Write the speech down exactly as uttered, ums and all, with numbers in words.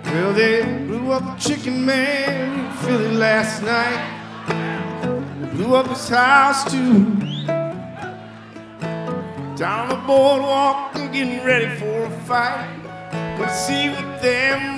Well, they blew up the chicken man in Philly last night. They blew up his house too. Down the boardwalk and getting ready for a fight. Gonna see what them